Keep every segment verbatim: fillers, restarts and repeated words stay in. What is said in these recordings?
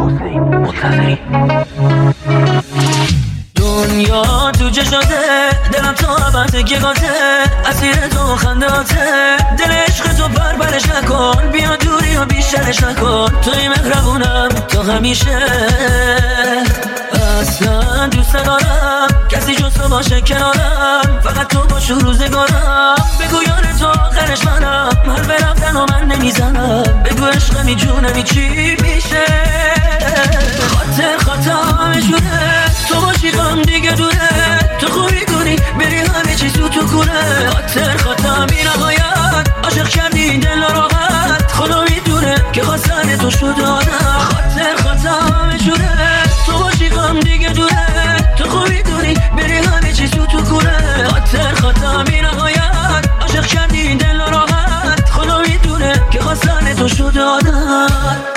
حسین منتظری. دنیا تو چشاته، دلم تا عبرت که گاته، اسیر تو خنداته، دل عشق تو بربرش نکن، بیا دوری و بیشترش نکن، توی مهربونم تا همیشه. اصلا دوست ندارم کسی جز تو باشه کنارم، فقط تو باش و روزگارم، بگو یار تو آخرش منم، حرف رفتن و من نمیزنم، بگو عشقمی جونمی چی میشه. خاطر خاطر شده تو باشی غم دیگه دوره، تو خوبی کنی بری همه چیز تو تو کوره. خاطر خاطر بی نهایت عاشق کردی دل راحت، خدا میدونه که خواستن تو شد آدم. خاطر خاطر شده تو باشی غم دیگه دوره، تو خوبی کنی بری همه چیز تو تو کوره. خاطر خاطر بی نهایت عاشق کردی دل راحت، خدا میدونه که خواستن تو شد آدم.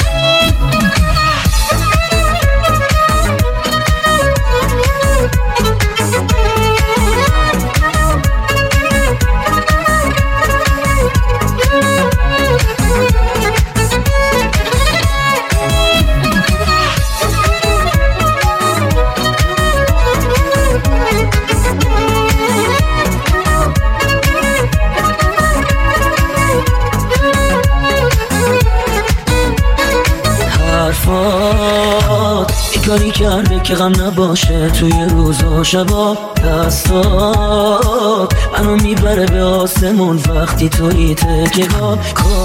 ای کاری کرده که غم نباشه توی روز و شبا، دستات منو میبره به آسمون وقتی توی تکیگاه.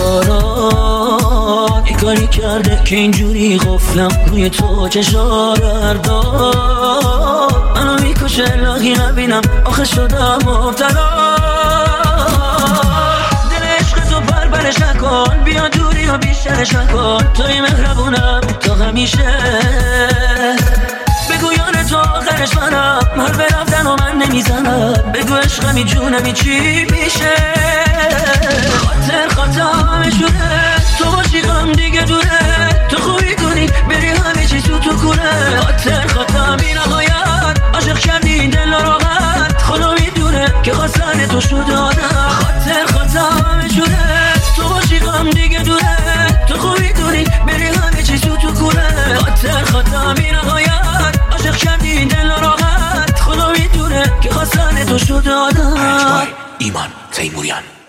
کارات ای کاری کرده که اینجوری غفلم روی تو چشار داد، منو میکشه الهی نبینم آخه شدم مبتلا. برش نکن، بیا دوری و بیشترش نکن، توی مهربونم تا همیشه. بگو یار تو آخرش منم، حرف رفتن و من نمیزنم، بگو عشقمی جونمی چی میشه. خاطر خاطر شده تو باشی غم دیگه دوره، تو خوبی کنی بری همه چیز تو تو کوره. خاطر خاطر بی نهایت عاشق کردی دل راحت، خدا میدونه که خواستن تو شد آدم. خاطر خاطر شده تو باشی غم دیگه دوره، تو خوبی کنی بری همه چیز تو تو کوره. خاطر خاطر بی نهایت عاشق کردی دل راحت، خدا میدونه که خواستن تو شد آدم. ایمان تیموریان.